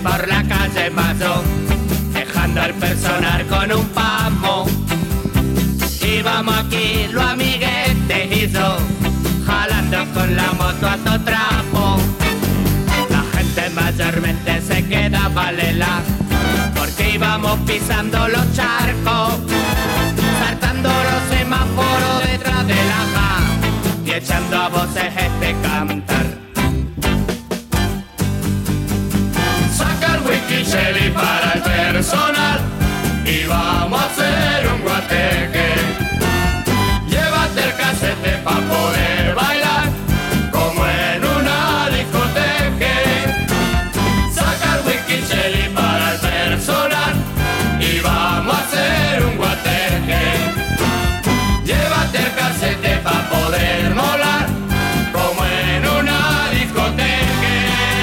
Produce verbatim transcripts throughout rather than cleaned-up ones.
por la calle Mayo, dejando al personal con un pamo. Íbamos aquí los amiguetes y yo, jalando con la moto a todo trapo. La gente mayormente se quedaba lela, porque íbamos pisando los charcos, saltando los semáforos detrás de la ja y echando a voces este cantar. Saca el whisky Shelly para el personal y vamos a hacer un guateque. Llévate el casete pa' poder bailar como en una discoteca. Saca el whisky Shelly para el personal y vamos a hacer un guateque. Llévate el casete pa' poder molar como en una discoteca.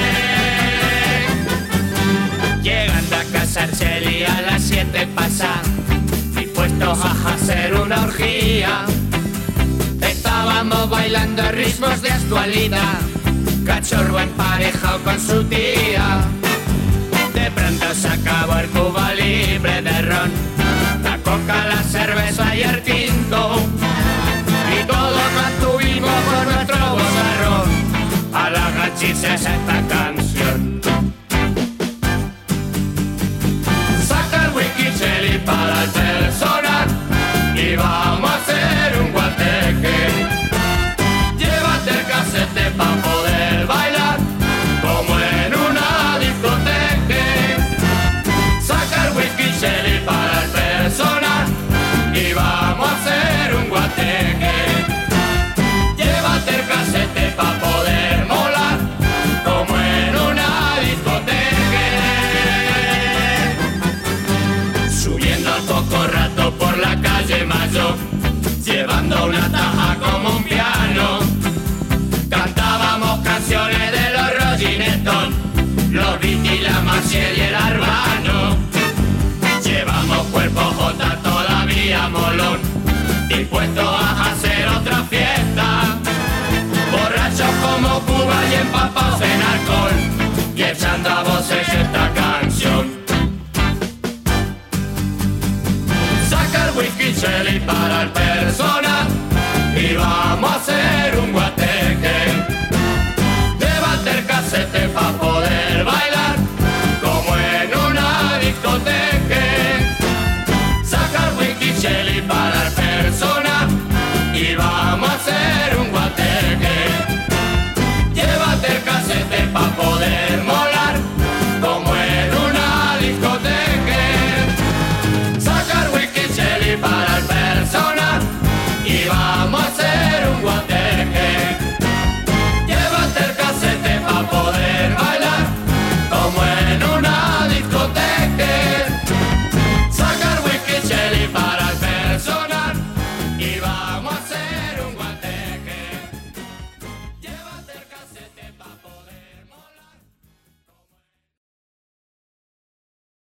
Llegando a casa Shelly a las siete pasa, dispuestos a hacer una orgía. Estábamos bailando ritmos de actualidad, cachorro emparejado con su tía. De pronto se acabó el Cuba libre de ron, la coca, la cerveza y el tinto, y todos mantuvimos por nuestro bozarrón a la gachices esta canción. Saca el whisky Shelly para el personal y vamos a hacer un guateque. Llévate el casete pa' poder bailar como en una discoteca. Saca el whisky Shelly para el personal y vamos a hacer un guateque. Llévate el casete pa' poder molar como en una discoteca. Subiendo al poco rato por la calle Mayo, llevando una taja como un piano, cantábamos canciones de los Rolling Stones, los Beatles, la Maciel y el Arbano. Llevamos cuerpo J todavía molón, dispuestos a hacer otra fiesta, borrachos como Cuba y empapados en alcohol, y echando a voces esta canción. Saca el whisky Shelly para el personal y vamos a hacer